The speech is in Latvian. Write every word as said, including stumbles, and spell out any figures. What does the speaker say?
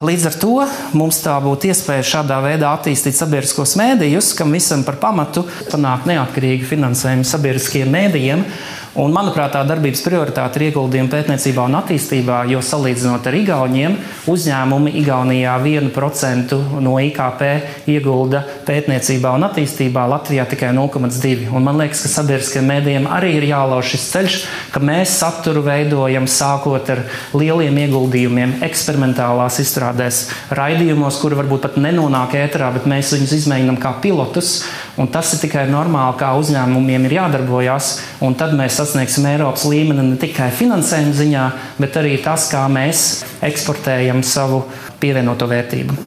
Līdz ar to mums tā būtu iespēja šādā veidā attīstīt sabiedriskos mēdījus, kam visam par pamatu panākt neatkarīgu finansējumu sabiedriskiem mēdījiem. Un, manuprāt, tā darbības prioritāte ir ieguldījumi pētniecībā un attīstībā, jo salīdzinot ar Igauniem, uzņēmumi Igaunijā vienu procentu no I K P iegulda pētniecībā un attīstībā, Latvijā tikai nulle komats divi. Un man liekas, ka sabiedriskiem mēdījiem arī ir jālauž šis ceļš, ka mēs saturu veidojam sākot ar lieliem ieguldījumiem eksperimentālās izstrādēs, raidījumos, kuri varbūt pat nenonāk ēterā, bet mēs viņus izmēģinām kā pilotus, un tas ir tikai normāli, kā uzņēmumiem ir jādarbojās, un tad mēs sasniegsim Eiropas līmeni ne tikai finansējuma ziņā, bet arī tas, kā mēs eksportējam savu pievienoto vērtību.